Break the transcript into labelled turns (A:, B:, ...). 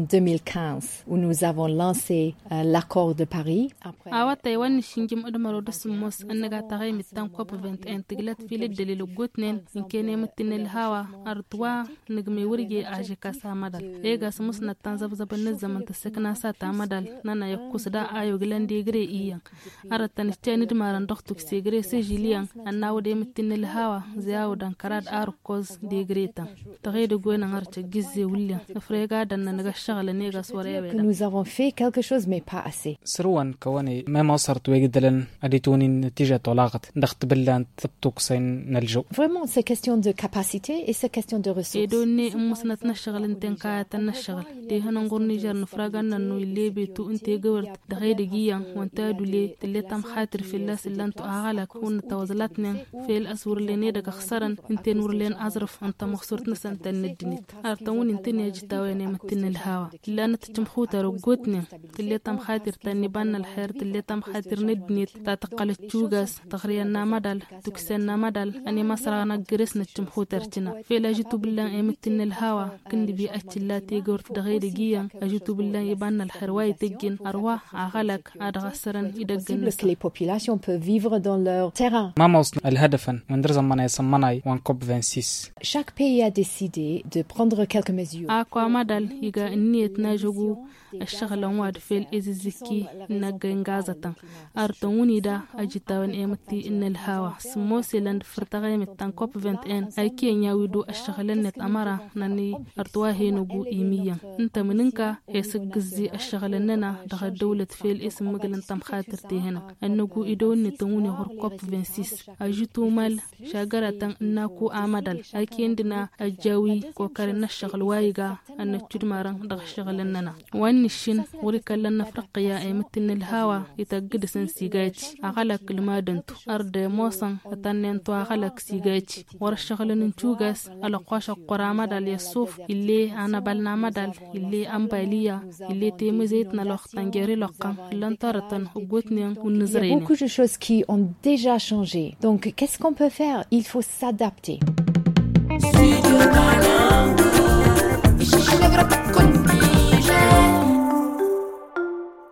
A: 2015 où nous avons lancé l'accord de Paris.
B: Awa Taiwan shingim adamaro da sumos annaga tagay mitan COP 21 tiglat filip dalilu gutnen inkene mitinel hawa artwa nigme wurge aje kasa madal ega sumus na tanzab zaban zaman ta sekna sa ta madal nana yakusda ayo glande gre iyan aratan tani dmaran doktuk segre se jilian annawo de mitinel hawa ziyaw dan karad arkos de greta tagay de goyna ngarcha gizze wulya frega dan naga shagala nega sorewe
A: nous avons fait quelque chose mais pas assez.
C: سروان كوني ما صرت وجدلن أديتوني نتيجة طلاقت دخت بلان تبتوكسين نلجو.
A: Vraiment c'est question de capacité et c'est question de ressources.
B: إدوني مسنت نشغل انتن كاية نشغل ده هنقول نيجر نفرجنا إنه اللي بيتو انت جورت دغير جيا وانت دولي اللي تم خاطر في الناس اللي انتو أعلك هون توازلاتنا في الأسور اللي نيدك خسرن انت نور لين أزرف انت مخسرت نسنت الندنيت أرتون انت نيجي تاويني متن الهوا اللي أنا تجمخوتا رجوتنا اللي تم خاطر تاني بان الحير اللي تم خاطر ندنيت تتقل تشوغاس تغرينا مدل تكسنا مدل أني مسرعنا جرسنا تجمخوترتنا في لاجتو بالله امتن الهوا كندي بي اتشلا تيغورت دغير جيا اجتو بالله يبان الحرواي تجن ارواح عقلك ادغسرن يدغن
A: que les populations peuvent vivre dans leur terrain.
C: ما موصل الهدفا من در زمان يسمناي وان كوب 26.
A: Chaque pays a décidé de prendre quelques mesures.
B: اكو مدل يغا النيت ناجو الشغل واد في الاززكي نغنغازتا ارتوني دا اجتاون امتي ان الهوا سموسيلاند فرتغاي متان كوب 21 ايكي نياودو الشغلنت امره نني ارتواهي نغو ايميا انت مننكا يسغزي الشغلننا دغ دولة في الاسم مغلن تم خاطرتي هنا انغو ايدون نتوني هور كوب 26 اجتو مال شاغرتان ناكو امدل ايكي عندنا الجاوي كوكارن الشغل وايغا ان تشدمارن دغ شغلننا الشن وركلنا نفرقيا ايمتن الهوا يتقد سنسيغاتي اغلق المادنتو ارد موسن اتننتو اغلق سيغاتي ورشغل ننتوغاس على قوش القرامة اليسوف اللي انا بالنا مدل اللي امباليا اللي تيمزيتنا لوخ تنجيري لقا لانتارتن وقوتنين ونزرين.
A: Il y a beaucoup de choses qui ont déjà changé. Donc qu'est-ce qu'on peut faire? Il faut s'adapter.